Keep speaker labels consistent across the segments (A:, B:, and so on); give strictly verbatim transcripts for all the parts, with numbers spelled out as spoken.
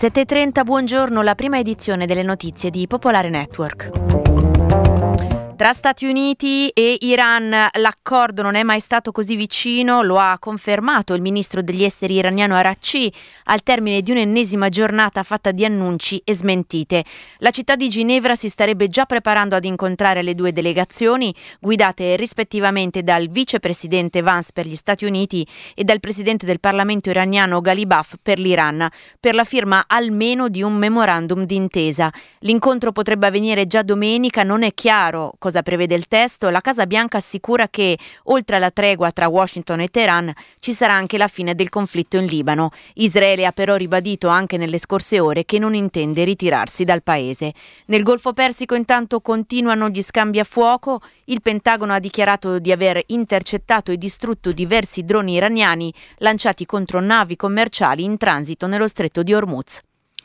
A: sette e trenta, buongiorno, la prima edizione delle notizie di Popolare Network. Tra Stati Uniti e Iran l'accordo non è mai stato così vicino, lo ha confermato il ministro degli esteri iraniano Araghchi al termine di un'ennesima giornata fatta di annunci e smentite. La città di Ginevra si starebbe già preparando ad incontrare le due delegazioni, guidate rispettivamente dal vicepresidente Vance per gli Stati Uniti e dal presidente del Parlamento iraniano Ghalibaf per l'Iran, per la firma almeno di un memorandum d'intesa. L'incontro potrebbe avvenire già domenica, non è chiaro cosa prevede il testo. La Casa Bianca assicura che, oltre alla tregua tra Washington e Teheran, ci sarà anche la fine del conflitto in Libano. Israele ha però ribadito anche nelle scorse ore che non intende ritirarsi dal paese. Nel Golfo Persico intanto continuano gli scambi a fuoco. Il Pentagono ha dichiarato di aver intercettato e distrutto diversi droni iraniani lanciati contro navi commerciali in transito nello stretto di Hormuz.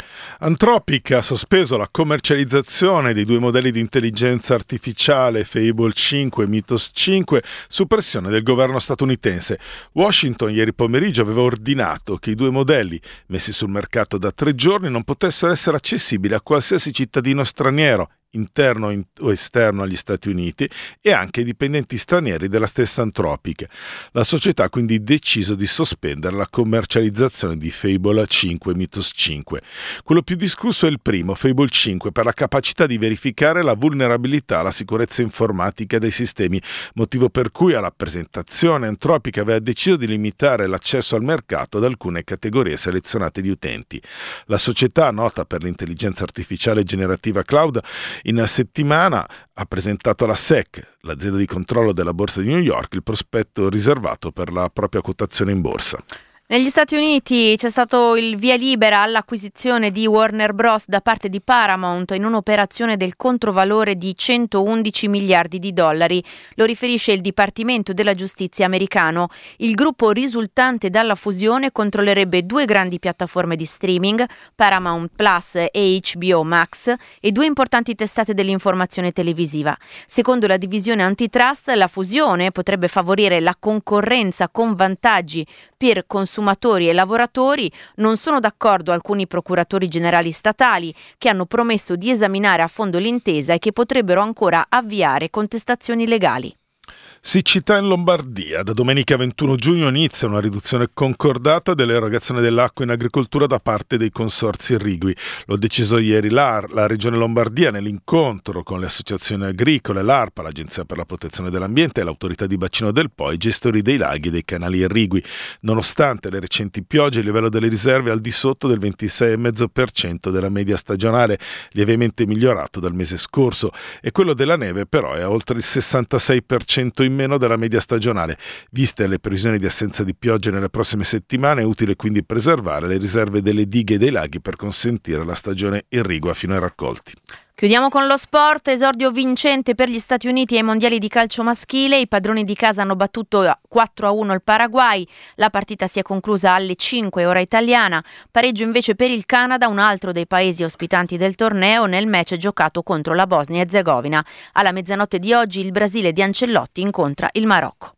B: Anthropic ha sospeso la commercializzazione dei due modelli di intelligenza artificiale Fable cinque e Mythos cinque su pressione del governo statunitense. Washington ieri pomeriggio aveva ordinato che i due modelli, messi sul mercato da tre giorni, non potessero essere accessibili a qualsiasi cittadino straniero, interno o esterno agli Stati Uniti, e anche ai dipendenti stranieri della stessa Anthropic. La società ha quindi deciso di sospendere la commercializzazione di Fable cinque e Mythos cinque. Quello più discusso è il primo, Fable cinque, per la capacità di verificare la vulnerabilità alla sicurezza informatica dei sistemi, motivo per cui alla presentazione Anthropic aveva deciso di limitare l'accesso al mercato ad alcune categorie selezionate di utenti. La società, nota per l'intelligenza artificiale generativa cloud, in settimana ha presentato alla S E C, l'azienda di controllo della borsa di New York, il prospetto riservato per la propria quotazione in borsa.
A: Negli Stati Uniti c'è stato il via libera all'acquisizione di Warner Bros. Da parte di Paramount in un'operazione del controvalore di centoundici miliardi di dollari. Lo riferisce il Dipartimento della Giustizia americano. Il gruppo risultante dalla fusione controllerebbe due grandi piattaforme di streaming, Paramount Plus e H B O Max, e due importanti testate dell'informazione televisiva. Secondo la divisione antitrust, la fusione potrebbe favorire la concorrenza con vantaggi per consumatori consumatori e lavoratori. Non sono d'accordo alcuni procuratori generali statali che hanno promesso di esaminare a fondo l'intesa e che potrebbero ancora avviare contestazioni legali.
B: Siccità in Lombardia. Da domenica ventuno giugno inizia una riduzione concordata dell'erogazione dell'acqua in agricoltura da parte dei consorzi irrigui. Lo ha deciso ieri l'A R, la Regione Lombardia, nell'incontro con le associazioni agricole, l'ARPA, l'Agenzia per la Protezione dell'Ambiente e l'Autorità di Bacino del Po, i gestori dei laghi e dei canali irrigui. Nonostante le recenti piogge, il livello delle riserve è al di sotto del ventisei virgola cinque per cento della media stagionale, lievemente migliorato dal mese scorso, e quello della neve però è a oltre il sessantasei per cento in meno della media stagionale. Viste le previsioni di assenza di piogge nelle prossime settimane, è utile quindi preservare le riserve delle dighe e dei laghi per consentire la stagione irrigua fino ai raccolti.
A: Chiudiamo con lo sport. Esordio vincente per gli Stati Uniti ai mondiali di calcio maschile. I padroni di casa hanno battuto quattro a uno il Paraguay. La partita si è conclusa alle cinque ora italiana. Pareggio invece per il Canada, un altro dei paesi ospitanti del torneo, nel match giocato contro la Bosnia e Erzegovina. Alla mezzanotte di oggi il Brasile di Ancelotti incontra il Marocco.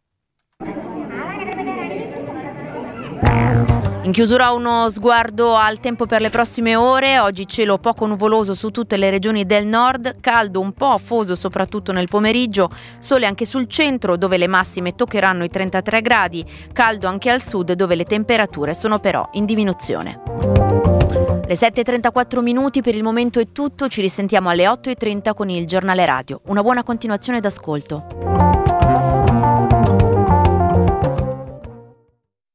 A: In chiusura uno sguardo al tempo per le prossime ore. Oggi cielo poco nuvoloso su tutte le regioni del nord, caldo un po' afoso soprattutto nel pomeriggio, sole anche sul centro dove le massime toccheranno i trentatré gradi, caldo anche al sud dove le temperature sono però in diminuzione. Le sette e trentaquattro minuti, per il momento è tutto, ci risentiamo alle otto e trenta con il giornale radio. Una buona continuazione d'ascolto.